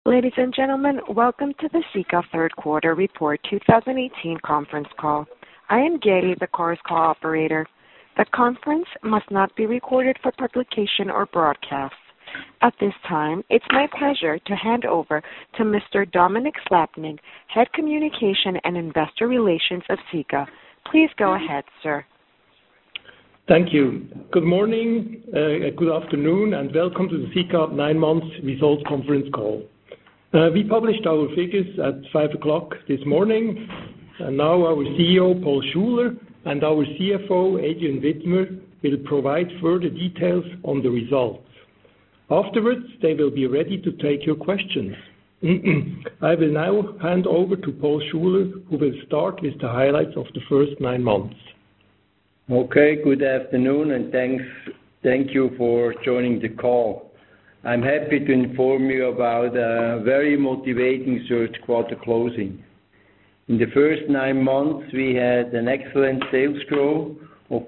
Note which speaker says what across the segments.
Speaker 1: Ladies and gentlemen, welcome to the Sika Third Quarter Report 2018 conference call. I am Gaily, the Chorus Call operator. The conference must not be recorded for publication or broadcast. At this time, it's my pleasure to hand over to Mr. Dominik Slappnig, Head Communication and Investor Relations of Sika. Please go ahead, sir.
Speaker 2: Thank you. Good morning, good afternoon, and welcome to the Sika 9 months results conference call. We published our figures at 5 o'clock this morning, and now our CEO, Paul Schuler, and our CFO, Adrian Widmer, will provide further details on the results. Afterwards, they will be ready to take your questions. I will now hand over to Paul Schuler, who will start with the highlights of the first 9 months.
Speaker 3: Okay, good afternoon, and thank you for joining the call. I'm happy to inform you about a very motivating third quarter closing. In the first 9 months, we had an excellent sales growth of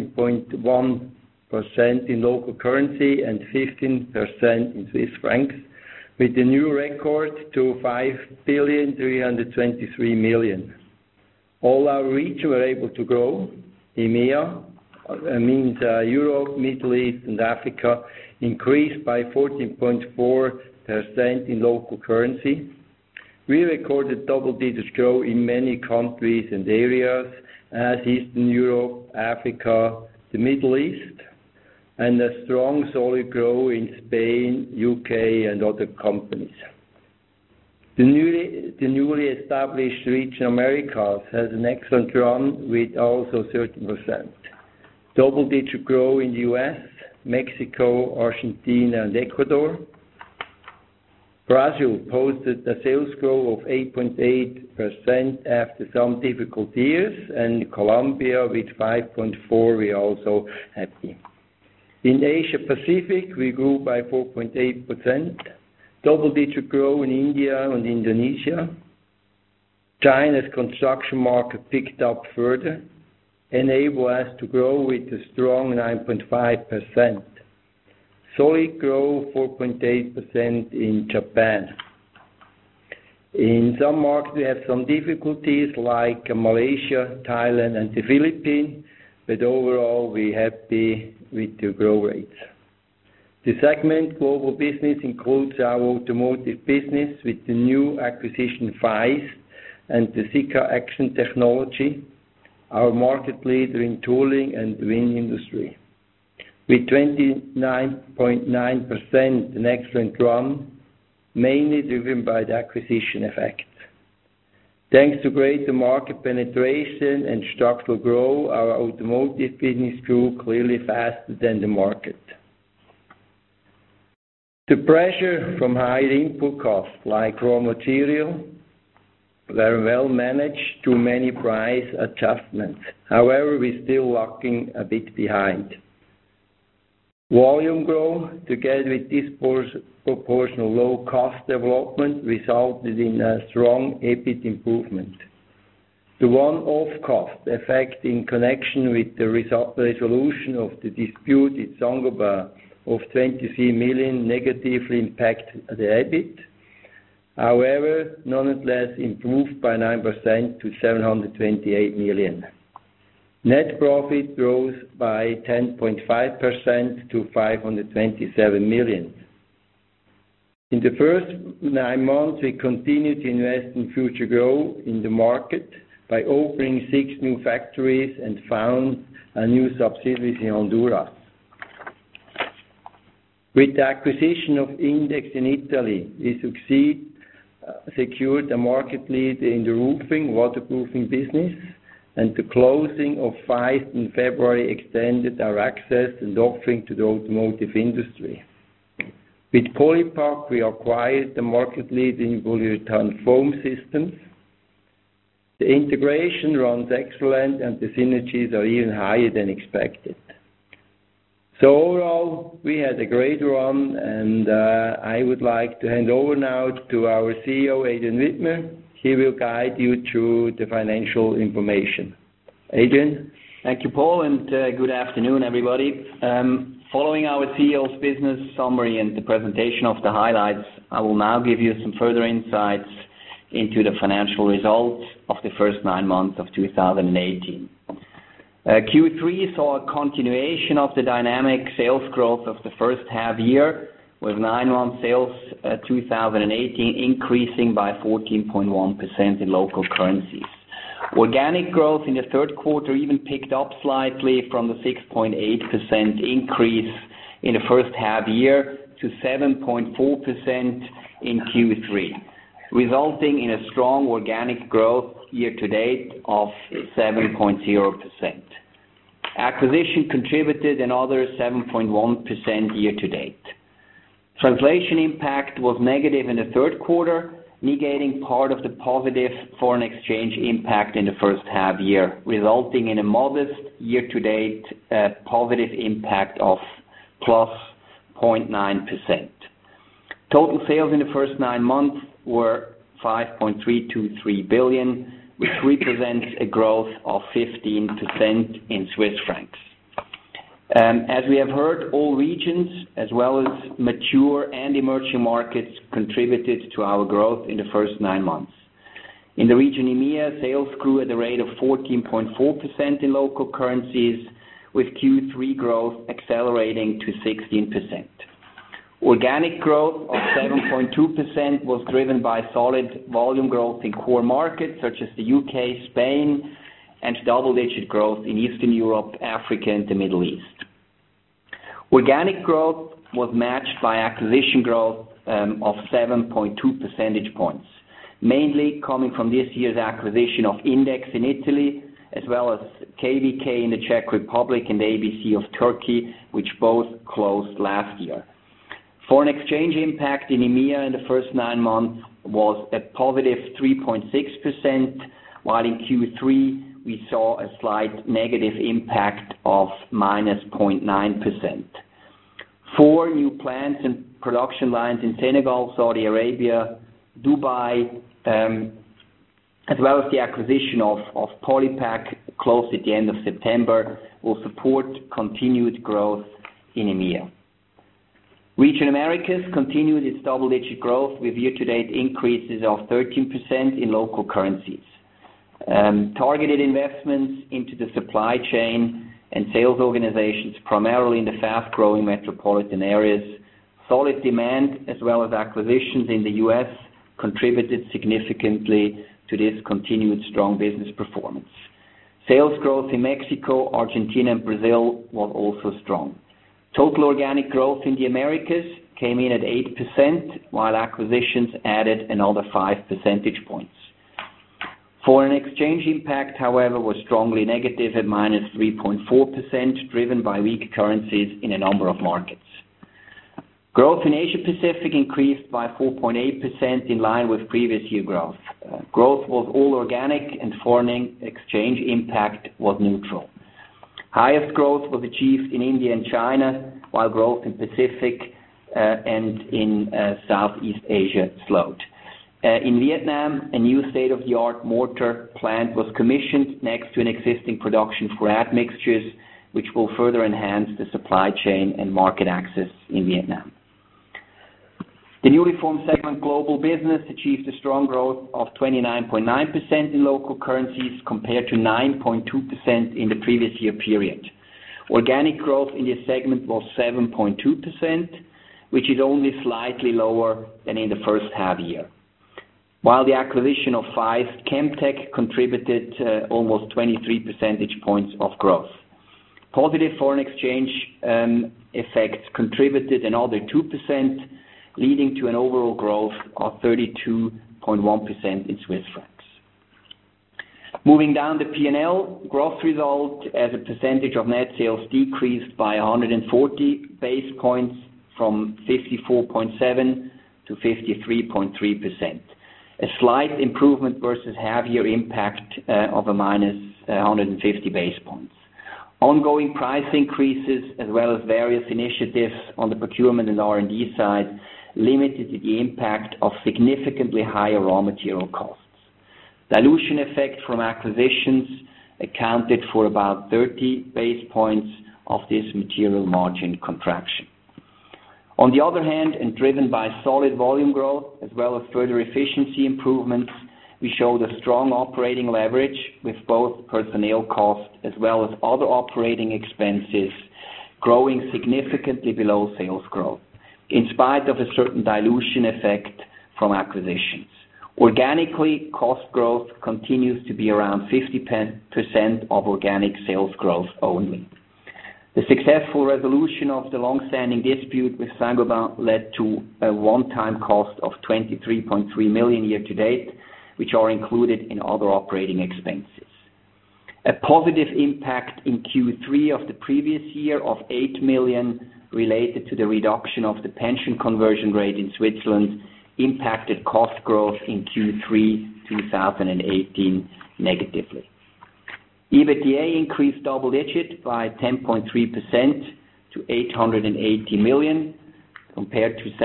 Speaker 3: 14.1% in local currency and 15% in Swiss francs, with a new record to 5,323 million. All our regions were able to grow. EMEA, means Europe, Middle East, and Africa, increased by 14.4% in local currency. We recorded double-digit growth in many countries and areas as Eastern Europe, Africa, the Middle East, and a strong solid growth in Spain, UK, and other companies. The newly established region Americas has an excellent run with also 13%. Double-digit growth in the US, Mexico, Argentina, and Ecuador. Brazil posted a sales growth of 8.8% after some difficult years, and Colombia with 5.4%, we are also happy. In Asia Pacific, we grew by 4.8%. Double-digit growth in India and Indonesia. China's construction market picked up further, enable us to grow with a strong 9.5%. Solid growth 4.8% in Japan. In some markets we have some difficulties like Malaysia, Thailand, and the Philippines, but overall we're happy with the growth rates. The segment global business includes our automotive business with the new acquisition Faist and the Sika Action Technology, our market leader in tooling and the wind industry. With 29.9%, an excellent run, mainly driven by the acquisition effect. Thanks to greater market penetration and structural growth, our automotive business grew clearly faster than the market. The pressure from higher input costs like raw material were well managed through many price adjustments. However, we're still lagging a bit behind. Volume growth, together with disproportional low cost development, resulted in a strong EBIT improvement. The one-off cost effect in connection with the resolution of the dispute with Saint-Gobain of 23 million negatively impacted the EBIT. However, nonetheless improved by 9% to 728 million. Net profit rose by 10.5% to 527 million. In the first 9 months, we continued to invest in future growth in the market by opening 6 new factories and found a new subsidiary in Honduras. With the acquisition of Index in Italy, we secured a market lead in the roofing, waterproofing business, and the closing of Faist in February extended our access and offering to the automotive industry. With Polypack, we acquired the market lead in polyurethane foam systems. The integration runs excellent and the synergies are even higher than expected. So overall, we had a great run, and I would like to hand over now to our CEO, Adrian Widmer. He will guide you through the financial information. Adrian?
Speaker 4: Thank you, Paul, and good afternoon, everybody. Following our CEO's business summary and the presentation of the highlights, I will now give you some further insights into the financial results of the first 9 months of 2018. Q3 saw a continuation of the dynamic sales growth of the first half year, with 9-month sales 2018 increasing by 14.1% in local currencies. Organic growth in the third quarter even picked up slightly from the 6.8% increase in the first half year to 7.4% in Q3, resulting in a strong organic growth year-to-date of 7.0%. Acquisition contributed another 7.1% year-to-date. Translation impact was negative in the third quarter, negating part of the positive foreign exchange impact in the first half year, resulting in a modest year-to-date positive impact of plus 0.9%. Total sales in the first 9 months were 5.323 billion, which represents a growth of 15% in Swiss francs. As we have heard, all regions, as well as mature and emerging markets, contributed to our growth in the first 9 months. In the region EMEA, sales grew at a rate of 14.4% in local currencies, with Q3 growth accelerating to 16%. Organic growth of 7.2% was driven by solid volume growth in core markets such as the UK, Spain, and double-digit growth in Eastern Europe, Africa, and the Middle East. Organic growth was matched by acquisition growth of 7.2 percentage points, mainly coming from this year's acquisition of Index in Italy, as well as KVK in the Czech Republic and ABC of Turkey, which both closed last year. Foreign exchange impact in EMEA in the first 9 months was a positive 3.6%, while in Q3 we saw a slight negative impact of minus 0.9%. 4 new plants and production lines in Senegal, Saudi Arabia, Dubai, as well as the acquisition of Polypack closed at the end of September, will support continued growth in EMEA. Region Americas continued its double-digit growth with year-to-date increases of 13% in local currencies. Targeted investments into the supply chain and sales organizations, primarily in the fast-growing metropolitan areas, solid demand, as well as acquisitions in the U.S., contributed significantly to this continued strong business performance. Sales growth in Mexico, Argentina, and Brazil was also strong. Total organic growth in the Americas came in at 8%, while acquisitions added another 5 percentage points. Foreign exchange impact, however, was strongly negative at minus 3.4%, driven by weak currencies in a number of markets. Growth in Asia Pacific increased by 4.8% in line with previous year growth. Growth was all organic and foreign exchange impact was neutral. Highest growth was achieved in India and China, while growth in Pacific and in Southeast Asia slowed. In Vietnam, a new state-of-the-art mortar plant was commissioned next to an existing production for admixtures, which will further enhance the supply chain and market access in Vietnam. The newly formed segment Global Business achieved a strong growth of 29.9% in local currencies compared to 9.2% in the previous year period. Organic growth in this segment was 7.2%, which is only slightly lower than in the first half year. While the acquisition of Faist Chemtech contributed almost 23 percentage points of growth. Positive foreign exchange effects contributed another 2%, leading to an overall growth of 32.1% in Swiss francs. Moving down the P&L, gross result as a percentage of net sales decreased by 140 basis points from 54.7% to 53.3%. A slight improvement versus half-year impact of a minus 150 basis points. Ongoing price increases as well as various initiatives on the procurement and R&D side limited the impact of significantly higher raw material costs. Dilution effect from acquisitions accounted for about 30 basis points of this material margin contraction. On the other hand, and driven by solid volume growth as well as further efficiency improvements, we showed a strong operating leverage with both personnel costs as well as other operating expenses growing significantly below sales growth, in spite of a certain dilution effect from acquisitions. Organically, cost growth continues to be around 50% of organic sales growth only. The successful resolution of the long-standing dispute with Saint-Gobain led to a one-time cost of 23.3 million year-to-date, which are included in other operating expenses. A positive impact in Q3 of the previous year of 8 million related to the reduction of the pension conversion rate in Switzerland impacted cost growth in Q3 2018 negatively. EBITDA increased double-digit by 10.3% to 880 million, compared to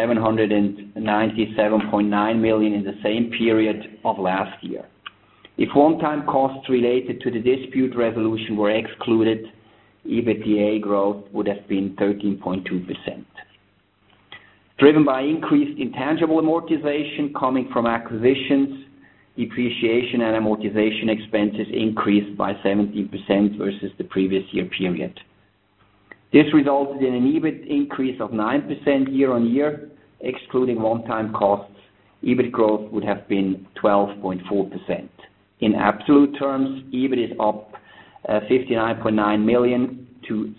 Speaker 4: 797.9 million in the same period of last year. If one-time costs related to the dispute resolution were excluded, EBITDA growth would have been 13.2%. Driven by increased intangible amortization coming from acquisitions, depreciation and amortization expenses increased by 17% versus the previous year period. This resulted in an EBIT increase of 9% year-on-year. Excluding one-time costs, EBIT growth would have been 12.4%. In absolute terms, EBIT is up 59.9 million to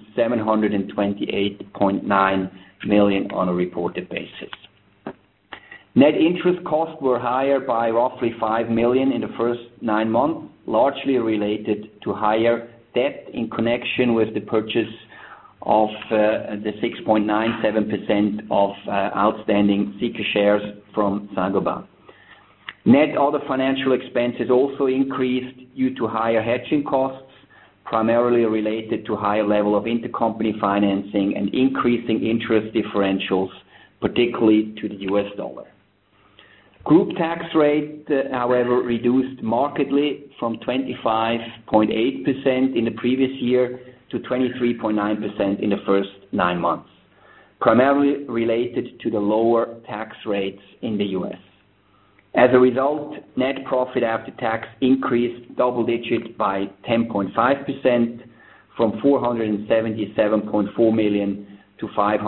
Speaker 4: 728.9 million on a reported basis. Net interest costs were higher by roughly 5 million in the first 9 months, largely related to higher debt in connection with the purchase of the 6.97% of outstanding Sika shares from Saint-Gobain. Net other financial expenses also increased due to higher hedging costs, primarily related to higher level of intercompany financing and increasing interest differentials, particularly to the US dollar. Group tax rate, however, reduced markedly from 25.8% in the previous year to 23.9% in the first 9 months, primarily related to the lower tax rates in the US. As a result, net profit after tax increased double-digit by 10.5% from 477.4 million to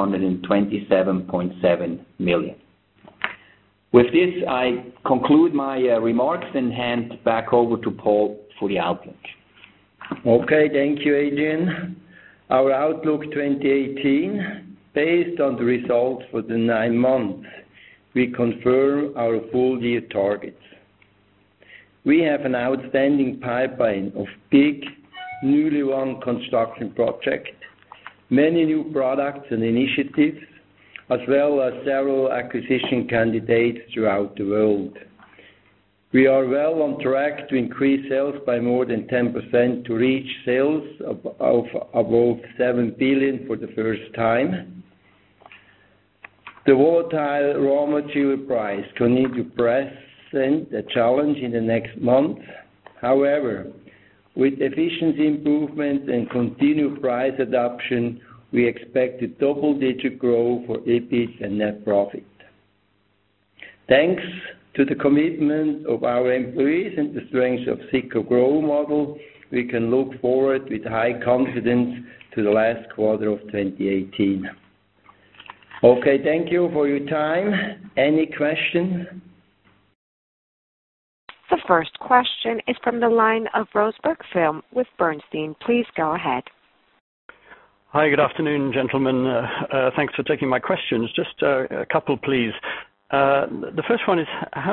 Speaker 4: 527.7 million. With this, I conclude my remarks and hand back over to Paul for the outlook.
Speaker 3: Okay, thank you, Adrian. Our outlook 2018, based on the results for the 9 months, we confirm our full-year targets. We have an outstanding pipeline of big, newly won construction projects, many new products and initiatives, as well as several acquisition candidates throughout the world. We are well on track to increase sales by more than 10% to reach sales of above 7 billion for the first time. The volatile raw material price continues to present a challenge in the next month. However, with efficiency improvements and continued price adoption, we expect a double-digit growth for EBIT and net profit. Thanks to the commitment of our employees and the strength of Sika Growth model, we can look forward with high confidence to the last quarter of 2018. Okay, thank you for your time. Any questions?
Speaker 1: The first question is from the line of Rosberg Film with Bernstein. Please go ahead.
Speaker 5: Hi, good afternoon, gentlemen. Thanks for taking my questions. Just a couple, please. The first one is,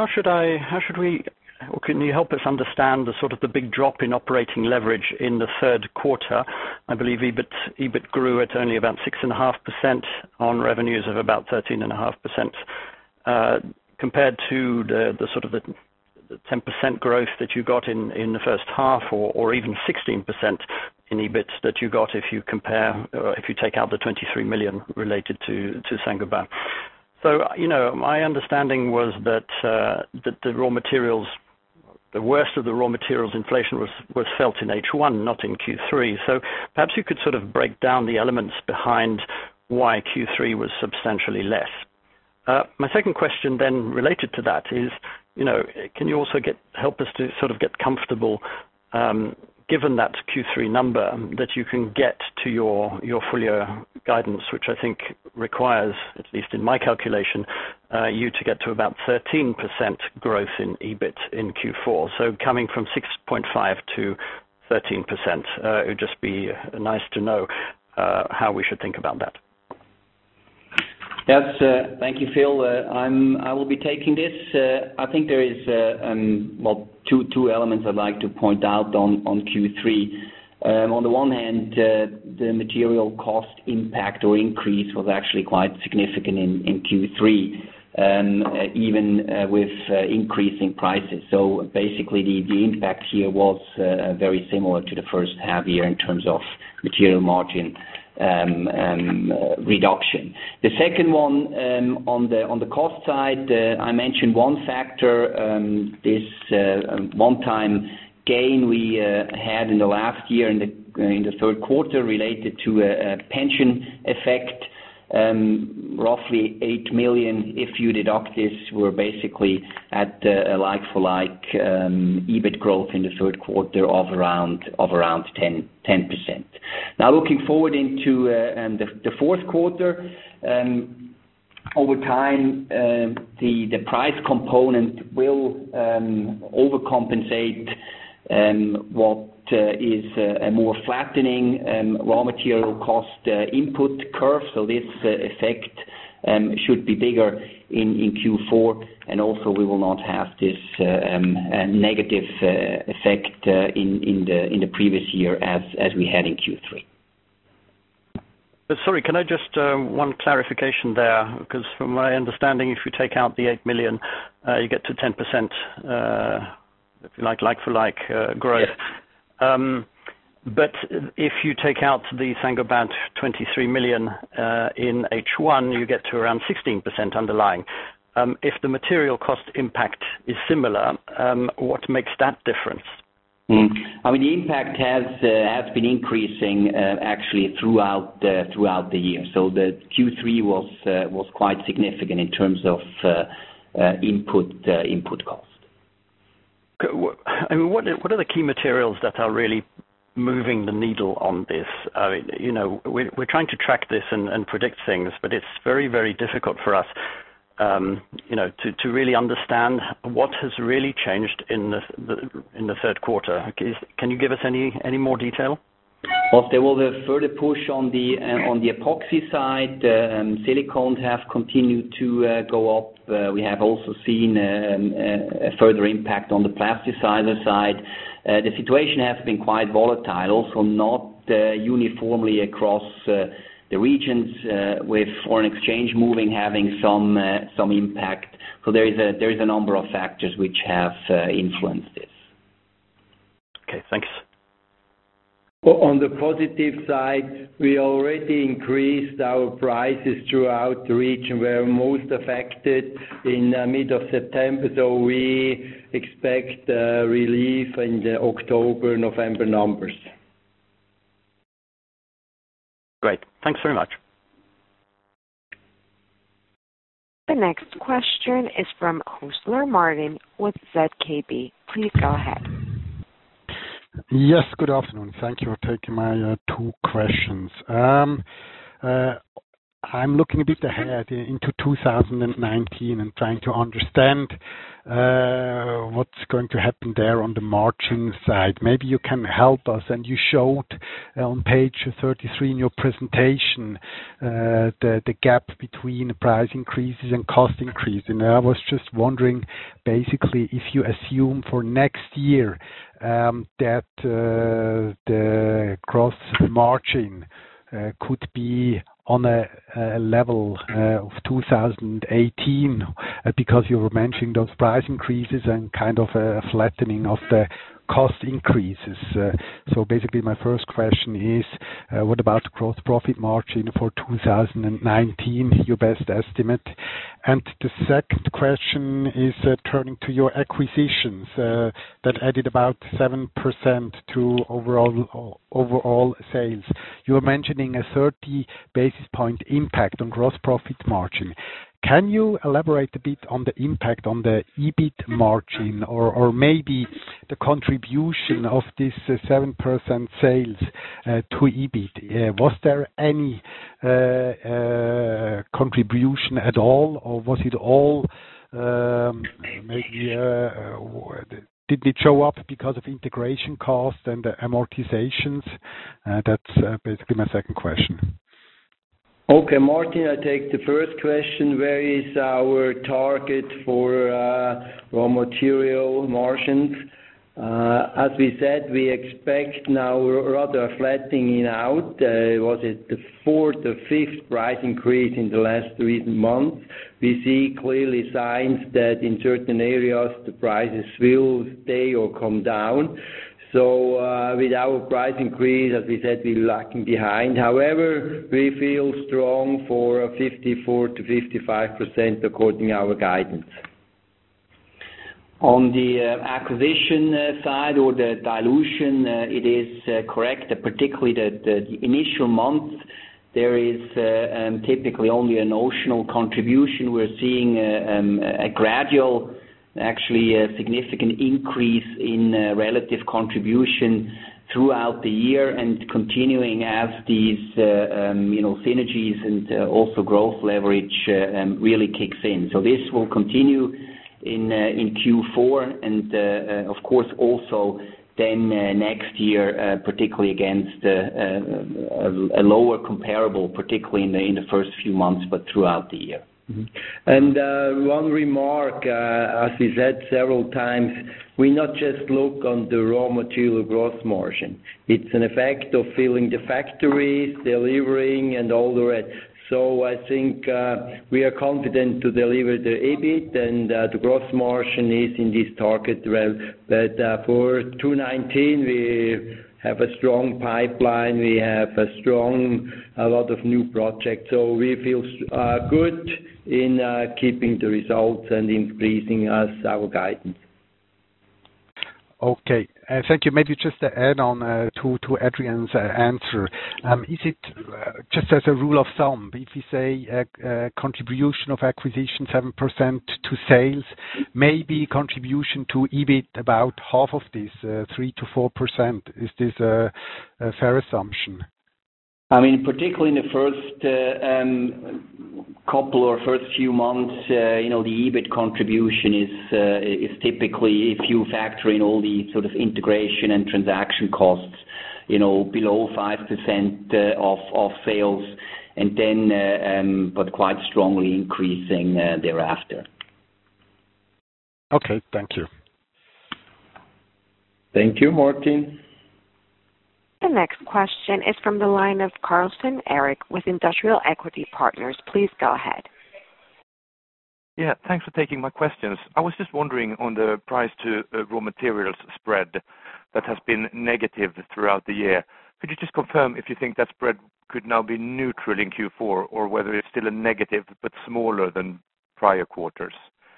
Speaker 5: can you help us understand the sort of the big drop in operating leverage in the third quarter? I believe EBIT grew at only about 6.5% on revenues of about 13.5%, compared to the sort of the 10% growth that you got in the first half, or even 16% in EBIT that you got if you take out the 23 million related to Saint-Gobain. So, my understanding was that the raw materials, the worst of the raw materials inflation was felt in H1, not in Q3. So perhaps you could sort of break down the elements behind why Q3 was substantially less. My second question then related to that is, can you also help us to sort of get comfortable, given that Q3 number, that you can get to your full year guidance, which I think requires, at least in my calculation, you to get to about 13% growth in EBIT in Q4. So coming from 6.5 to 13%, it would just be nice to know how we should think about that.
Speaker 4: Yes, thank you, Phil. I will be taking this. I think there is two elements I'd like to point out on Q3. On the one hand, the material cost impact or increase was actually quite significant in Q3, even with increasing prices. So basically, the impact here was very similar to the first half year in terms of material margin reduction. The second one, on the cost side, I mentioned one factor, this one-time gain we had in the last year in the third quarter related to a pension effect. Roughly 8 million. If you deduct this, we're basically at a like-for-like EBIT growth in the third quarter of around 10%. Now looking forward into the fourth quarter, over time the price component will overcompensate what is a more flattening raw material cost input curve. So this effect should be bigger in Q4, and also we will not have this negative effect in the previous year as we had in Q3.
Speaker 5: Sorry, can I just one clarification there? Because from my understanding, if you take out the 8 million, you get to 10%, if you like for like growth.
Speaker 4: Yes.
Speaker 5: But if you take out the Saint-Gobain 23 million in H1, you get to around 16% underlying. If the material cost impact is similar, what makes that difference?
Speaker 4: I mean, the impact has been increasing actually throughout the year. So the Q3 was quite significant in terms of input cost.
Speaker 5: I mean, what are the key materials that are really moving the needle on this? We're trying to track this and predict things, but it's very, very difficult for us, to really understand what has really changed in the third quarter. Can you give us any more detail?
Speaker 4: Well, there was a further push on the epoxy side. Silicones have continued to go up. We have also seen a further impact on the plasticizer side. The situation has been quite volatile, also not uniformly across the regions, with foreign exchange having some impact. So there is a number of factors which have influenced this.
Speaker 5: Okay, thanks.
Speaker 3: On the positive side, we already increased our prices throughout the region where most affected in mid of September, so we expect relief in the October, November numbers.
Speaker 5: Great. Thanks very much.
Speaker 1: The next question is from Hüsler Martin with ZKB. Please go ahead.
Speaker 6: Yes, good afternoon. Thank you for taking my two questions. I'm looking a bit ahead into 2019 and trying to understand what's going to happen there on the margin side. Maybe you can help us. And you showed on page 33 in your presentation the gap between price increases and cost increase. And I was just wondering, basically, if you assume for next year that the gross margin could be on a level of 2018, because you were mentioning those price increases and kind of a flattening of the cost increases. So basically, my first question is, what about the gross profit margin for 2019, your best estimate? And the second question is turning to your acquisitions that added about 7% to overall sales. You were mentioning a 30 basis point impact on gross profit margin. Can you elaborate a bit on the impact on the EBIT margin, or maybe the contribution of this 7% sales to EBIT? Was there any contribution at all, or was it all maybe did it show up because of integration costs and amortizations? That's basically my second question.
Speaker 3: Okay, Martin, I take the first question. Where is our target for raw material margins? As we said, we expect now rather flattening out. Was it the fourth or fifth price increase in the last recent months? We see clearly signs that in certain areas the prices will stay or come down. So with our price increase, as we said, we're lagging behind. However, we feel strong for 54 to 55% according to our guidance.
Speaker 4: On the acquisition side or the dilution, it is correct that particularly the initial month there is typically only a notional contribution. We're seeing a gradual, actually a significant increase in relative contribution throughout the year and continuing as these synergies and also growth leverage really kicks in. So this will continue in Q4 and of course also then next year, particularly against a lower comparable, particularly in the first few months, but throughout the year.
Speaker 3: And one remark, as we said several times, we not just look on the raw material gross margin. It's an effect of filling the factories, delivering, and all the rest. So I think we are confident to deliver the EBIT, and the gross margin is in this target realm. But for 2019, we have a strong pipeline. We have a lot of new projects. So we feel good in keeping the results and increasing our guidance.
Speaker 6: Okay, thank you. Maybe just to add on to Adrian's answer, is it just as a rule of thumb, if you say contribution of acquisition 7% to sales, maybe contribution to EBIT about half of this, 3 to 4%? Is this a fair assumption?
Speaker 4: I mean, particularly in the first couple or first few months, the EBIT contribution is typically, if you factor in all the sort of integration and transaction costs, below 5% of sales, and then but quite strongly increasing thereafter.
Speaker 6: Okay, thank you.
Speaker 3: Thank you, Martin.
Speaker 1: The next question is from the line of Carlson Eric with Industrial Equity Partners. Please go ahead.
Speaker 7: Yeah, thanks for taking my questions. I was just wondering on the price to raw materials spread that has been negative throughout the year. Could you just confirm if you think that spread could now be neutral in Q4 or whether it's still a negative but smaller than prior quarters?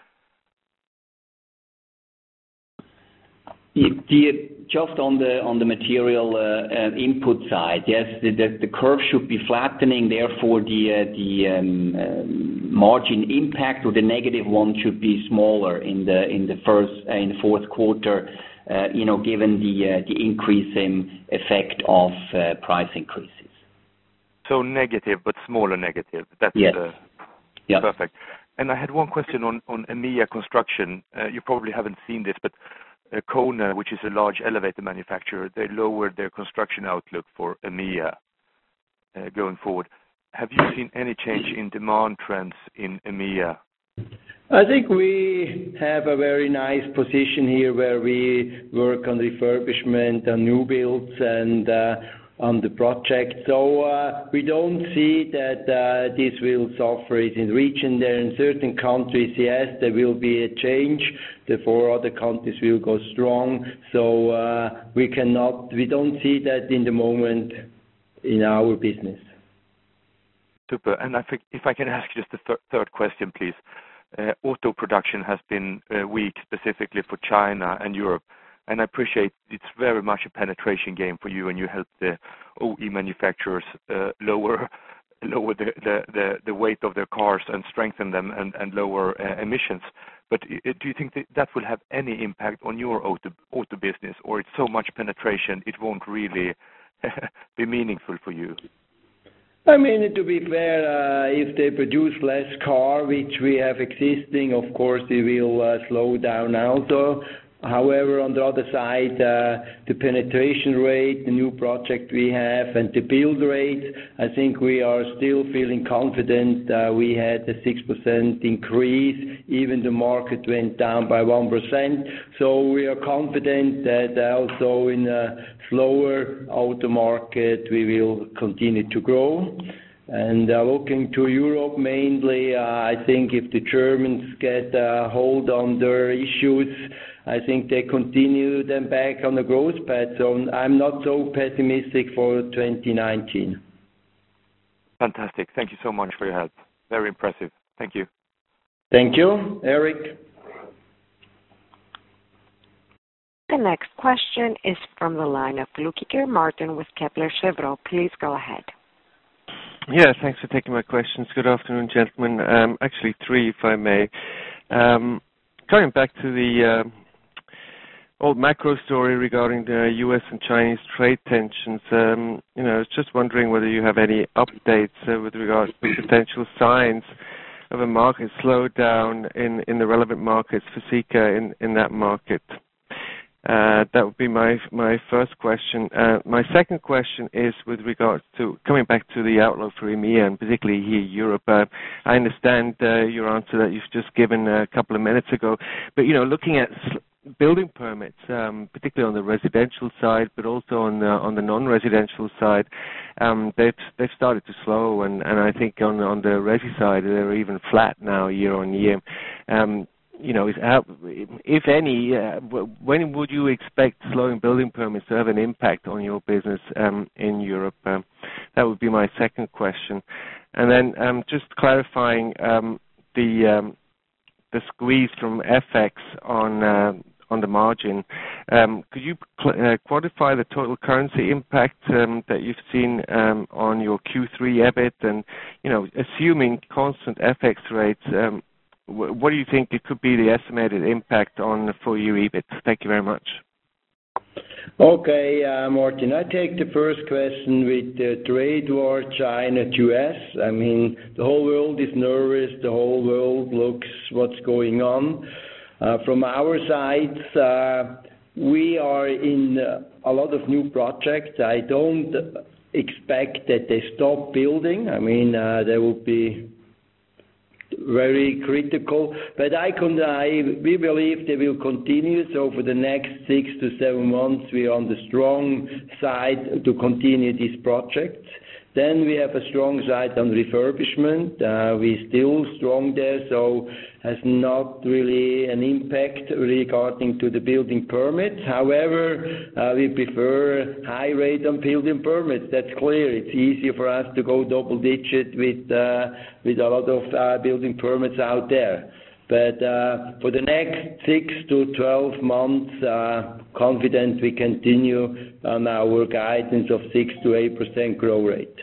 Speaker 4: Just on the material input side, yes, the curve should be flattening. Therefore, the margin impact or the negative one should be smaller in the fourth quarter. Given the increasing effect of price increases.
Speaker 7: So negative, but smaller negative. That's
Speaker 4: yes.
Speaker 7: Perfect. And I had one question on EMEA construction. You probably haven't seen this, but Kone, which is a large elevator manufacturer, they lowered their construction outlook for EMEA going forward. Have you seen any change in demand trends in EMEA?
Speaker 3: I think we have a very nice position here where we work on refurbishment and new builds, and on the project. So we don't see that this will suffer in the region. There in certain countries, yes, there will be a change. The 4 other countries will go strong. So we don't see that in the moment in our business.
Speaker 7: Super. And I think if I can ask just a third question, please. Auto production has been weak, specifically for China and Europe. And I appreciate it's very much a penetration game for you, and you help the OE manufacturers lower the weight of their cars and strengthen them and lower emissions. But do you think that will have any impact on your auto business, or it's so much penetration it won't really be meaningful for you?
Speaker 3: I mean, to be fair, if they produce less car, which we have existing, of course, they will slow down also. However, on the other side, the penetration rate, the new project we have, and the build rate, I think we are still feeling confident. We had a 6% increase, even the market went down by 1%. So we are confident that also in a slower auto market, we will continue to grow. And looking to Europe mainly, I think if the Germans get a hold on their issues, I think they continue them back on the growth path. So I'm not so pessimistic for 2019.
Speaker 7: Fantastic. Thank you so much for your help. Very impressive. Thank you.
Speaker 3: Thank you, Eric.
Speaker 1: The next question is from the line of Flueckiger Martin with Kepler Cheuvreux. Please go ahead.
Speaker 8: Yeah, thanks for taking my questions. Good afternoon, gentlemen. Actually, 3, if I may. Going back to the old macro story regarding the U.S. and Chinese trade tensions, I was just wondering whether you have any updates with regards to potential signs of a market slowdown in the relevant markets for Sika in that market. That would be my first question. My second question is with regards to coming back to the outlook for EMEA and particularly here Europe. I understand your answer that you've just given a couple of minutes ago, but looking at building permits, particularly on the residential side, but also on the non-residential side, they've started to slow, and I think on the resi side they're even flat now year on year. If any, when would you expect slowing building permits to have an impact on your business in Europe? That would be my second question. And then just clarifying the squeeze from FX on the margin. Could you quantify the total currency impact that you've seen on your Q3 EBIT? And assuming constant FX rates, what do you think it could be the estimated impact on the full year EBIT? Thank you very much.
Speaker 3: Okay, Martin, I take the first question with the trade war, China to US. I mean, the whole world is nervous. The whole world looks what's going on. From our side, we are in a lot of new projects. I don't expect that they stop building. I mean, there will be very critical, but we believe they will continue. So for the next 6 to 7 months, we are on the strong side to continue these projects. Then we have a strong side on refurbishment. We're still strong there, so has not really an impact regarding to the building permits. However, we prefer high rate on building permits. That's clear. It's easier for us to go double digit with a lot of building permits out there. But for the next 6 to 12 months, confident we continue on our guidance of 6 to 8% growth rate.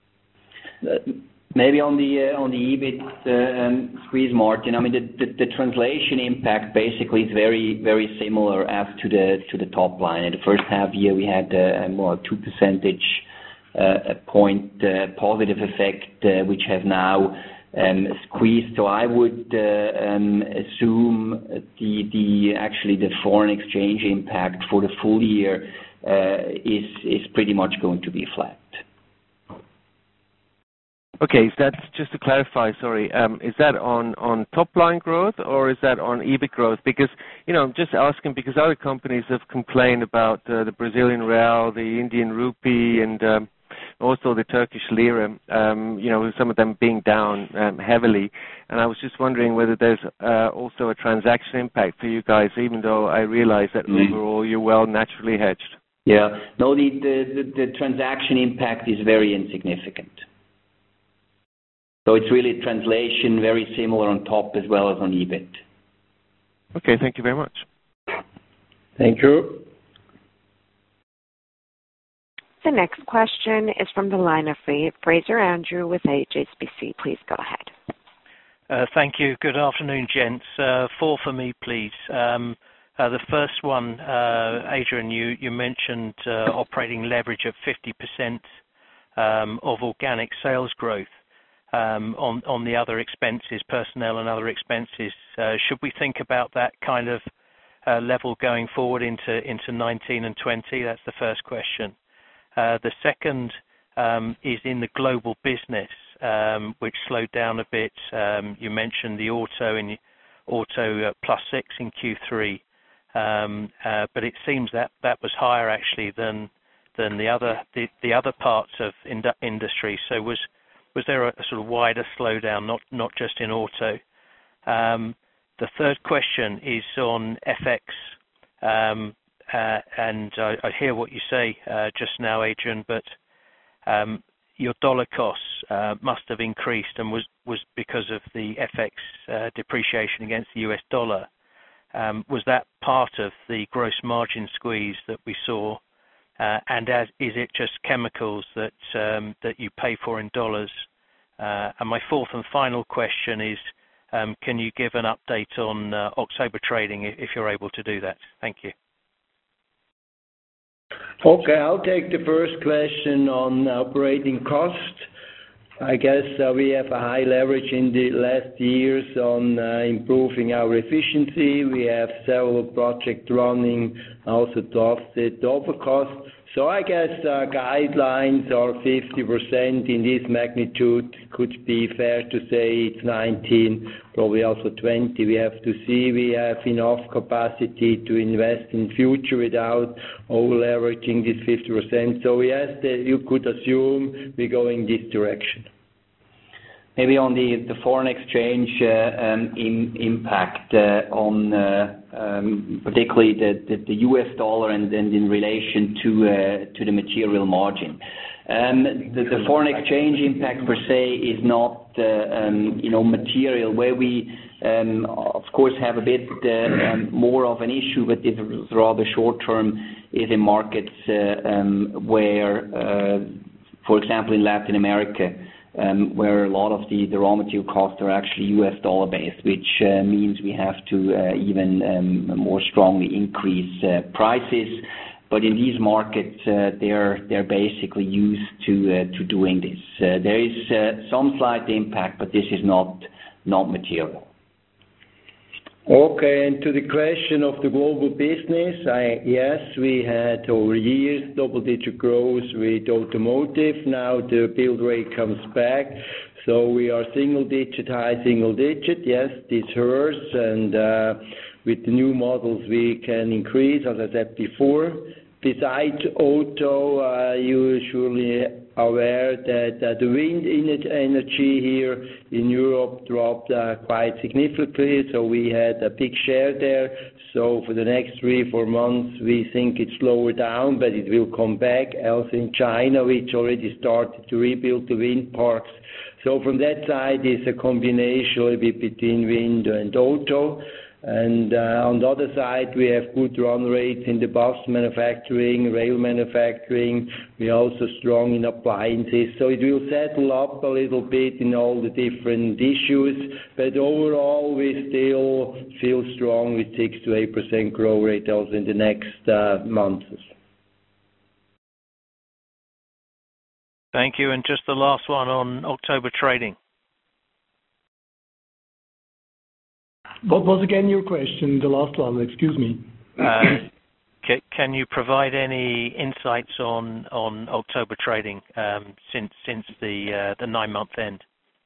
Speaker 4: Maybe on the EBIT squeeze, Martin. I mean, the translation impact basically is very, very similar as to the top line. In the first half year, we had a more 2 percentage point positive effect, which has now squeezed. So I would assume the foreign exchange impact for the full year is pretty much going to be flat.
Speaker 8: Okay, is that, just to clarify, sorry, is that on top line growth or is that on EBIT growth? Because, I'm just asking because other companies have complained about the Brazilian real, the Indian rupee, and also the Turkish lira, some of them being down heavily. And I was just wondering whether there's also a transaction impact for you guys, even though I realize that overall you're well naturally hedged.
Speaker 4: Yeah. No, the transaction impact is very insignificant. So it's really translation, very similar on top as well as on EBIT.
Speaker 8: Okay, thank you very much.
Speaker 3: Thank you.
Speaker 1: The next question is from the line of Fraser Andrew with HSBC. Please go ahead.
Speaker 9: Thank you. Good afternoon, gents. 4 for me, please. The first one, Adrian, you mentioned operating leverage of 50% of organic sales growth on the other expenses, personnel and other expenses. Should we think about that kind of level going forward into 19 and 20? That's the first question. The second is in the global business, which slowed down a bit. You mentioned the auto +6 in Q3, but it seems that was higher actually than the other parts of industry. So was there a sort of wider slowdown, not just in auto? The third question is on FX. And I hear what you say just now, Adrian, but your dollar costs must have increased and was because of the FX depreciation against the US dollar. Was that part of the gross margin squeeze that we saw? And is it just chemicals that you pay for in dollars? And my fourth and final question is, can you give an update on October trading if you're able to do that? Thank you.
Speaker 3: Okay, I'll take the first question on operating cost. I guess we have a high leverage in the last years on improving our efficiency. We have several projects running also to offset the overcost. So I guess guidelines are 50% in this magnitude. Could be fair to say it's 19, probably also 20. We have to see we have enough capacity to invest in future without over-leveraging this 50%. So yes, you could assume we're going this direction.
Speaker 4: Maybe on the foreign exchange impact on particularly the US dollar and in relation to the material margin. The foreign exchange impact per se is not material. Where we of course have a bit more of an issue, but it's rather short term, is in markets where, for example, in Latin America, where a lot of the raw material costs are actually US dollar based, which means we have to even more strongly increase prices. But in these markets, they're basically used to doing this. There is some slight impact, but this is not material.
Speaker 3: Okay, and to the question of the global business, yes, we had over years double-digit growth with automotive. Now the build rate comes back, so we are single-digit, high single-digit. Yes, this hurts, and with the new models we can increase, as I said before. Besides auto, you surely aware that the wind energy here in Europe dropped quite significantly, so we had a big share there. So for the next 3-4 months, we think it's slower down, but it will come back. Also in China, which already started to rebuild the wind parks. So from that side, it's a combination a bit between wind and auto. And on the other side, we have good run rates in the bus manufacturing, rail manufacturing. We're also strong in appliances. So it will settle up a little bit in all the different issues. But overall, we still feel strong with 6 to 8% growth rate also in the next months.
Speaker 9: Thank you. And just the last one on October trading.
Speaker 2: What was again your question, the last one? Excuse me.
Speaker 9: can you provide any insights on October trading since the 9-month end?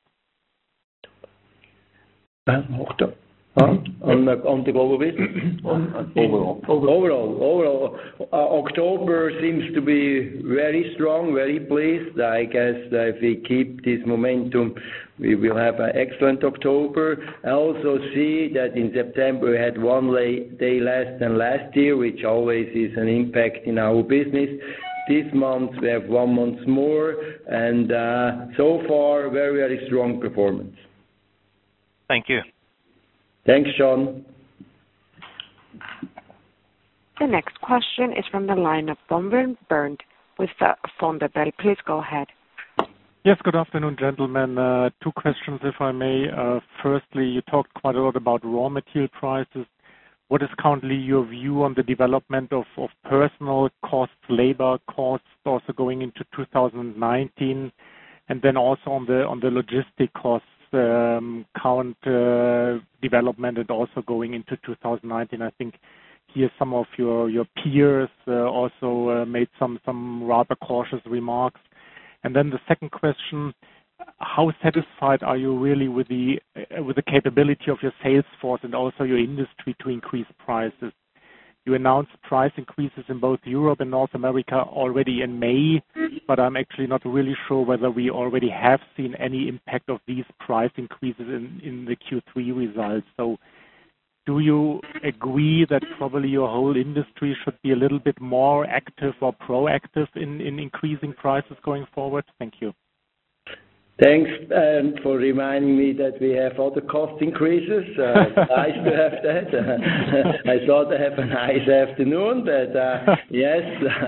Speaker 3: October. On the global business? Overall, October seems to be very strong, very pleased. I guess if we keep this momentum, we will have an excellent October. I also see that in September we had one day less than last year, which always is an impact in our business. This month we have 1 month more, and so far very, very strong performance.
Speaker 9: Thank you.
Speaker 3: Thanks, John.
Speaker 1: The next question is from the line of Tom Bernd with Vontobel. Please go ahead.
Speaker 10: Yes, good afternoon, gentlemen. 2 questions, if I may. Firstly, you talked quite a lot about raw material prices. What is currently your view on the development of personal costs, labor costs, also going into 2019, and then also on the logistic costs, current development, and also going into 2019. I think here some of your peers also made some rather cautious remarks. And then the second question: how satisfied are you really with the capability of your sales force and also your industry to increase prices? You announced price increases in both Europe and North America already in May, but I'm actually not really sure whether we already have seen any impact of these price increases in the Q3 results. So do you agree that probably your whole industry should be a little bit more active or proactive in increasing prices going forward? Thank you.
Speaker 3: Thanks for reminding me that we have other cost increases. Nice to have that. I thought I have a nice afternoon, but yes.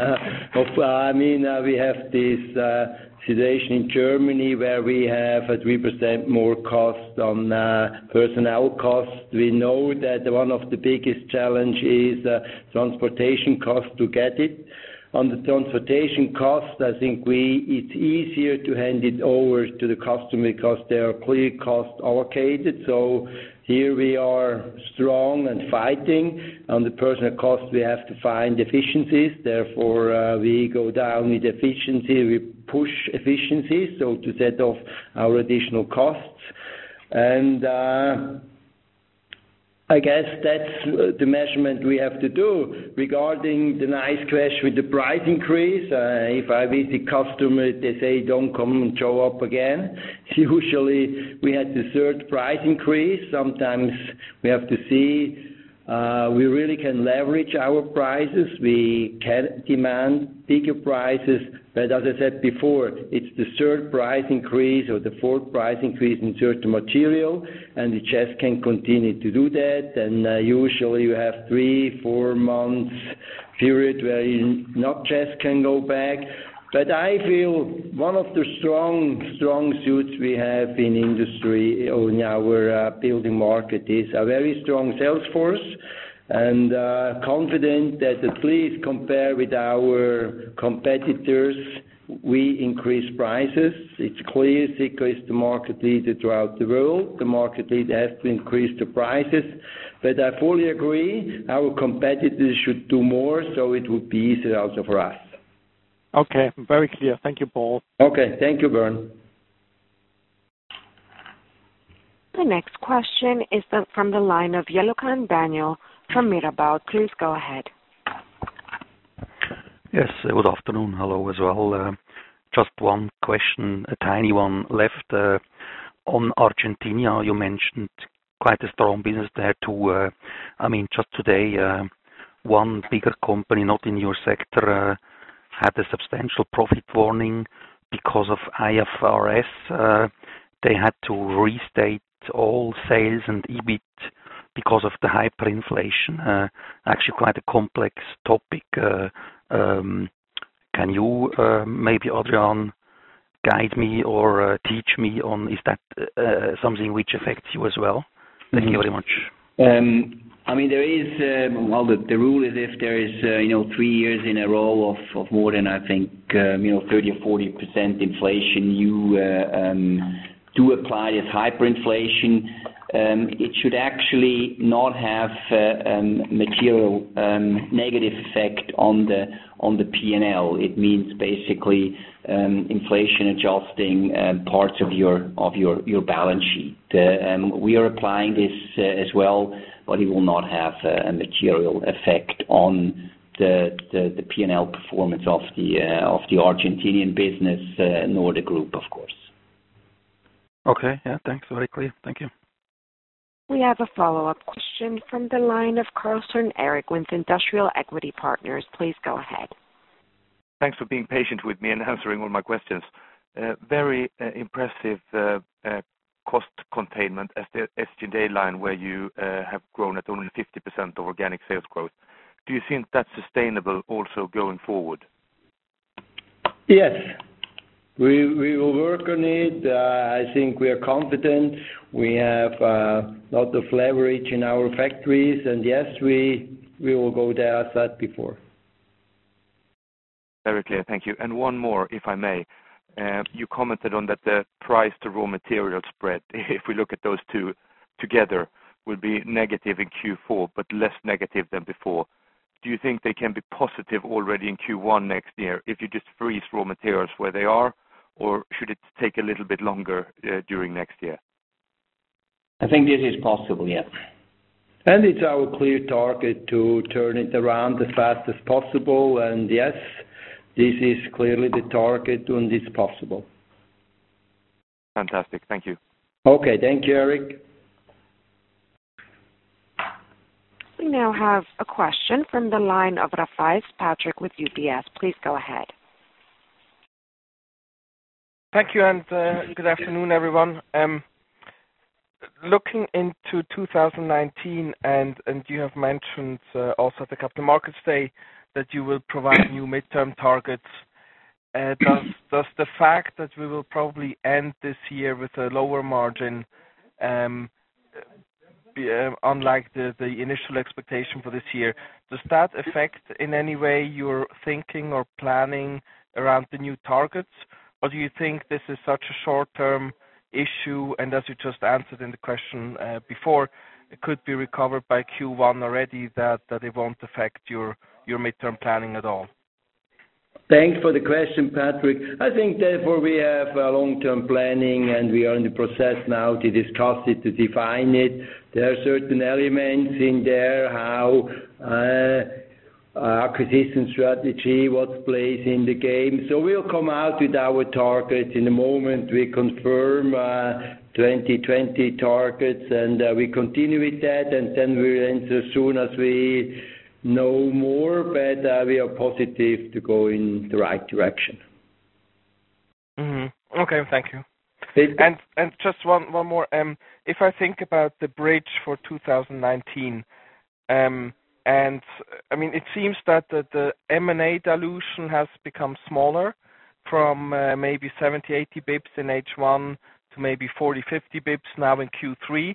Speaker 3: We have this situation in Germany where we have a 3% more cost on personnel costs. We know that one of the biggest challenge is transportation costs to get it. On the transportation cost, I think it's easier to hand it over to the customer because they are clear cost allocated. So here we are strong and fighting. On the personal cost, we have to find efficiencies. Therefore, we go down with efficiency. We push efficiency, so to set off our additional costs. And I guess that's the measurement we have to do. Regarding the nice question with the price increase, if I visit customers, they say don't come and show up again. Usually we had the 3rd price increase. Sometimes we have to see we really can leverage our prices. We can demand bigger prices, but as I said before, it's the 3rd price increase or the 4th price increase in certain material, and we just can continue to do that. And usually you have 3-4 months period where you not just can go back. But I feel one of the strong suits we have in industry or in our building market is a very strong sales force, and confident that at least compared with our competitors, we increase prices. It's clear Sika is the market leader throughout the world. The market leader has to increase the prices. But I fully agree, our competitors should do more, so it would be easier also for us.
Speaker 10: Okay, very clear. Thank you, Paul.
Speaker 3: Okay, thank you, Bernd.
Speaker 1: The next question is from the line of Jelucan Daniel from Mirabaud. Please go ahead.
Speaker 11: Yes, good afternoon. Hello as well. Just one question, a tiny one left. On Argentina, you mentioned quite a strong business there too. Just today, one bigger company, not in your sector, had a substantial profit warning because of IFRS. They had to restate all sales and EBIT because of the hyperinflation. Actually quite a complex topic. Can you maybe, Adrian, guide me or teach me on, is that something which affects you as well? Thank you very much.
Speaker 4: There is, the rule is if there is, 3 years in a row of more than, I think, 30 or 40% inflation, you do apply this hyperinflation. it should actually not have material negative effect on the P&L. It means basically inflation adjusting parts of your balance sheet. We are applying this as well, but it will not have a material effect on the P&L performance of the Argentinian business, nor the group, of course.
Speaker 11: Okay. Yeah, thanks. Very clear. Thank you.
Speaker 1: We have a follow-up question from the line of Carlson Eric with Industrial Equity Partners. Please go ahead.
Speaker 7: Thanks for being patient with me and answering all my questions. Very impressive cost containment as the SG&A line, where you have grown at only 50% of organic sales growth. Do you think that's sustainable also going forward?
Speaker 3: Yes. We will work on it. I think we are confident. We have a lot of leverage in our factories, and yes, we will go there as said before.
Speaker 7: Very clear. Thank you. And one more, if I may. You commented on that the price to raw material spread, if we look at those two together, will be negative in Q4, but less negative than before. Do you think they can be positive already in Q1 next year if you just freeze raw materials where they are, or should it take a little bit longer during next year?
Speaker 4: I think this is possible, yes.
Speaker 3: And it's our clear target to turn it around as fast as possible, and yes, this is clearly the target and it's possible.
Speaker 7: Fantastic. Thank you.
Speaker 3: Okay, thank you, Eric.
Speaker 1: We now have a question from the line of Rafaiz Patrick with UBS. Please go ahead.
Speaker 12: Thank you, and good afternoon, everyone. Looking into 2019, and you have mentioned also at the Capital Markets Day that you will provide new midterm targets. Does the fact that we will probably end this year with a lower margin, unlike the initial expectation for this year, does that affect in any way your thinking or planning around the new targets? Or do you think this is such a short-term issue, and as you just answered in the question before, it could be recovered by Q1 already, that it won't affect your midterm planning at all?
Speaker 3: Thanks for the question, Patrick. I think therefore we have long-term planning, and we are in the process now to discuss it, to define it. There are certain elements in there, how acquisition strategy, what plays in the game. So we'll come out with our targets in a moment. We confirm 2020 targets, and we continue with that, and then we'll answer as soon as we know more, but we are positive to go in the right direction.
Speaker 12: Mm-hmm. Okay, thank you. And just one more. If I think about the bridge for 2019, and I mean, it seems that the M&A dilution has become smaller from maybe 70, 80 bips in H1 to maybe 40, 50 bips now in Q3.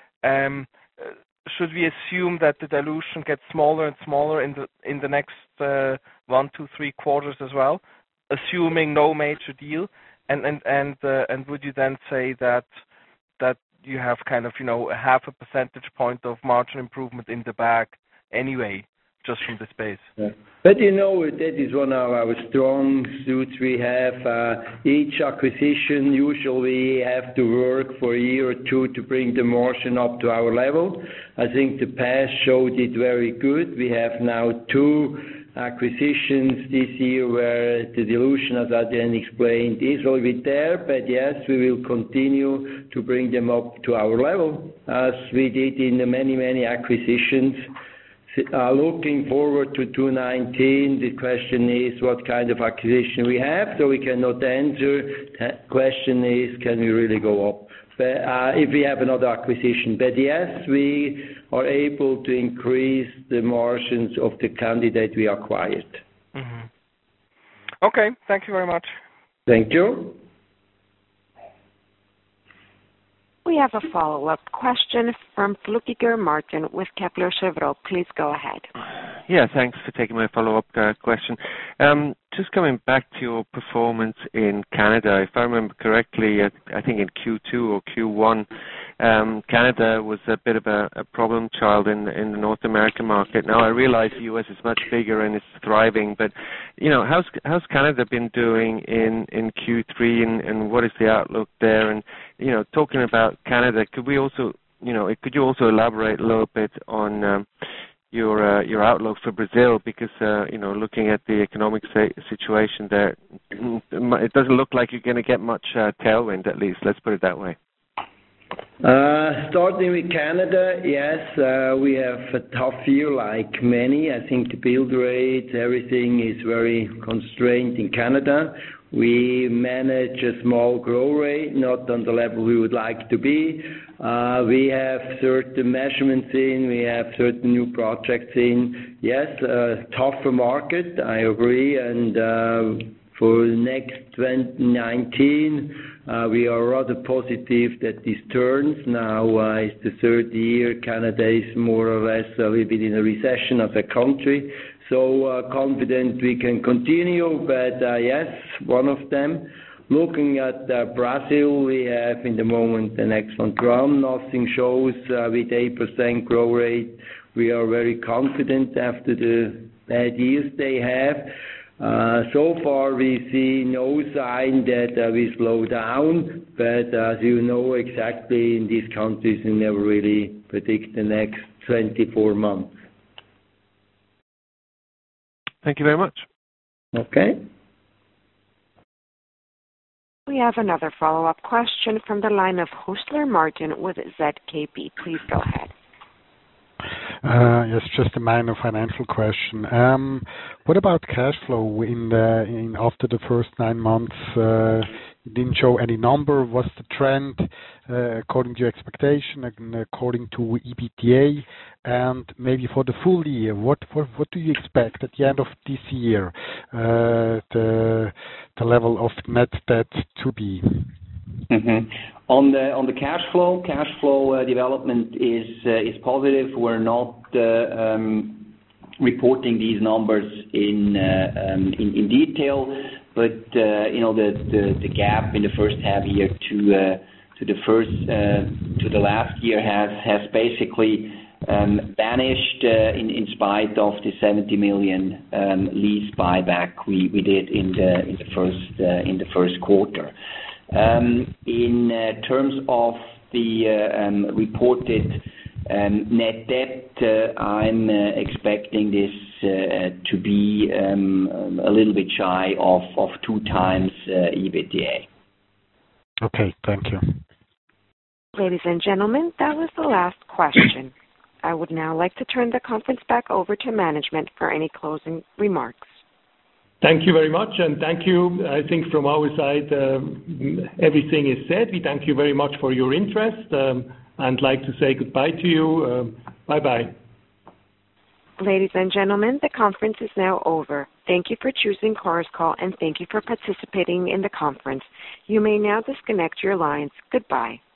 Speaker 12: Should we assume that the dilution gets smaller and smaller in the next 1, 2, 3 quarters as well, assuming no major deal? And would you then say that you have kind of, a half a percentage point of margin improvement in the bag anyway, just from the space?
Speaker 3: Yeah. But that is one of our strong suits we have. Each acquisition usually have to work for a year or two to bring the margin up to our level. I think the past showed it very good. We have now 2 acquisitions this year where the dilution, as Adrian explained, is a little bit there, but yes, we will continue to bring them up to our level as we did in the many acquisitions. Looking forward to 2019, the question is what kind of acquisition we have, so we cannot answer. The question is, can we really go up if we have another acquisition? But yes, we are able to increase the margins of the candidate we acquired.
Speaker 12: Mm-hmm. Okay, thank you very much.
Speaker 3: Thank you.
Speaker 1: We have a follow-up question from Flückiger Martin with Kepler Cheuvreux. Please go ahead.
Speaker 8: Yeah, thanks for taking my follow-up question. Just coming back to your performance in Canada, if I remember correctly, I think in Q2 or Q1, Canada was a bit of a problem child in the North American market. Now I realize the US is much bigger and it's thriving, but how's Canada been doing in Q3, and what is the outlook there? And talking about Canada, could you also elaborate a little bit on your outlook for Brazil, because looking at the economic situation there, it doesn't look like you're going to get much tailwind, at least. Let's put it that way.
Speaker 3: Starting with Canada, yes, we have a tough year like many. I think the build rate, everything is very constrained in Canada. We manage a small growth rate, not on the level we would like to be. We have certain measurements in, we have certain new projects in. Yes, a tougher market, I agree, and for next 2019, we are rather positive that this turns. Now it's the third year. Canada is more or less a little bit in a recession as a country. So confident we can continue, but yes, one of them. Looking at Brazil, we have in the moment an excellent run. Nothing shows with 8% growth rate. We are very confident after the bad years they have. So far we see no sign that we slow down, but as you know exactly, in these countries you never really predict the next 24 months.
Speaker 8: Thank you very much.
Speaker 3: Okay.
Speaker 1: We have another follow-up question from the line of Hustler Martin with ZKB. Please go ahead.
Speaker 6: Yes, just a minor financial question. What about cash flow after the first 9 months? You didn't show any number. What's the trend according to your expectation and according to EBITDA? And maybe for the full year, what do you expect at the end of this year, the level of net debt to be?
Speaker 4: Mm-hmm. On the cash flow development is positive. We're not reporting these numbers in detail, but the gap in the first half year to the last year has basically vanished in spite of the 70 million lease buyback we did in the first quarter. In terms of the reported net debt, I'm expecting this to be a little bit shy of 2 times EBITDA.
Speaker 6: Okay, thank you.
Speaker 1: Ladies and gentlemen, that was the last question. I would now like to turn the conference back over to management for any closing remarks.
Speaker 2: Thank you very much, and thank you. I think from our side, everything is said. We thank you very much for your interest, and like to say goodbye to you. Bye-bye.
Speaker 1: Ladies and gentlemen, the conference is now over. Thank you for choosing Chorus Call, and thank you for participating in the conference. You may now disconnect your lines. Goodbye.